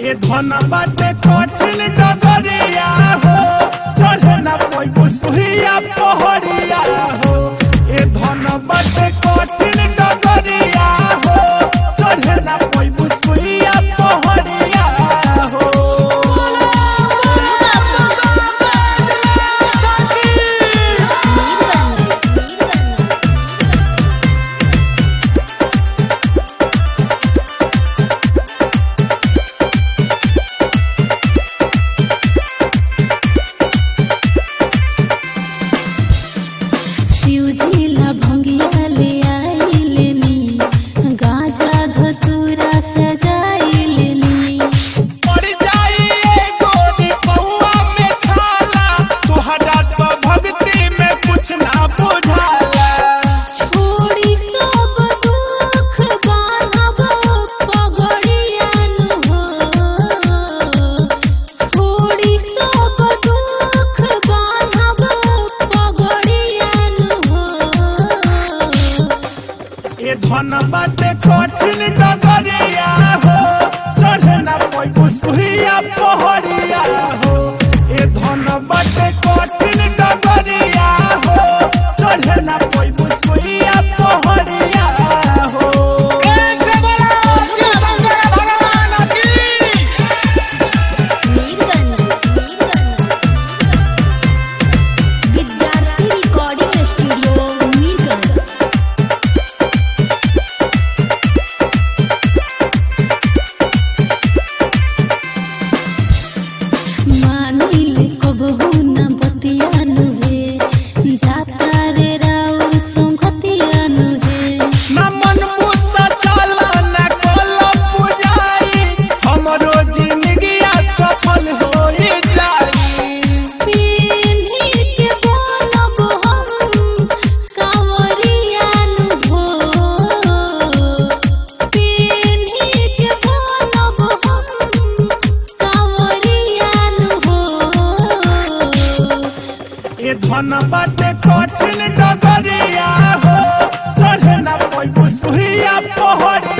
ए धन बाटे कठिन डगरिया हो चढ़े ना कोई सुहिया पहड़िया हो। ए धन बाटे कठिन डगरिया हो चढ़े ना कोई सुहिया पहड़िया हो। शिवजीला भंगिया ले आई लेनी गाजा धतूरा सजाई लेनी। पड़ जाइए गोरी पौआ में छाला तुहरा तो भक्ति में कुछ ना बुझाला। छोड़ी सब दुख बांधब पगड़ियान हो। छोड़ी सब दुख बांधब पगड़ियान हो। ए धन बाटे कठिन डगरिया हो चढ़े ना कोई सुहिया पहड़िया हो। ए धन बाटे कठिन डगरिया हो चढ़े ना कोई सुहिया पहड़िया हो। विद्यार्थी रिकॉर्डिंग स्टूडियो मीरगंज। मानिले कबहू न बतियानु हे जाता रे राउर संगतियानु हे। ना मन मुसा चला ना कलम बुझाई हमरो जिंदगिया सफल होई जाई। पीन्ही के बोलब हम कांवरियानु हो। पीन्ही के बोलब हम कांवरियानु हो। ए धन बाटे कठिन डगरिया हो चढ़े ना कोई सुहिया पहड़िया